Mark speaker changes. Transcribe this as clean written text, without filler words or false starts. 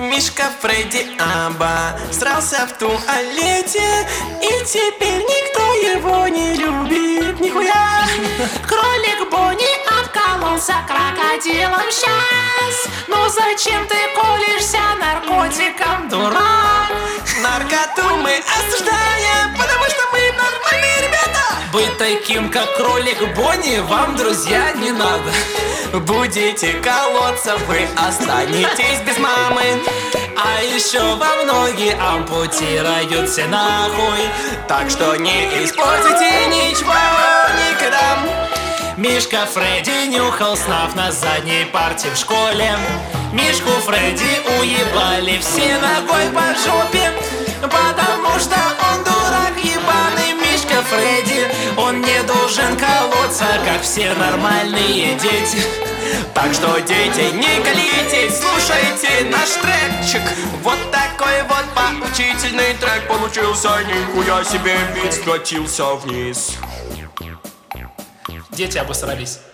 Speaker 1: Мишка Фредди обосрался в туалете, и теперь никто его не любит, нихуя.
Speaker 2: Кролик Бонни обкололся крокодилом сейчас. Ну зачем ты колешься наркотиком, дурак?
Speaker 1: Наркоту мы осуждаем, потому что мы нормальные ребята.
Speaker 3: Быть таким, как кролик Бонни, вам, друзья, не надо.
Speaker 1: Будете колоться, вы останетесь без мамы.
Speaker 3: А еще вам ноги ампутируют все нахуй.
Speaker 1: Так что не используйте ничего никогда.
Speaker 3: Мишка Фредди нюхал снаф на задней парте в школе. Мишку Фредди уебали все ногой по жопе, потому что он дурак ебаный. Мишка Фредди, он не должен колоться, как все нормальные дети.
Speaker 1: Так что, дети, не колитесь, слушайте наш трекчик. Вот такой вот поучительный трек получился. Нихуя себе, бит скатился вниз.
Speaker 3: Дети обосрались.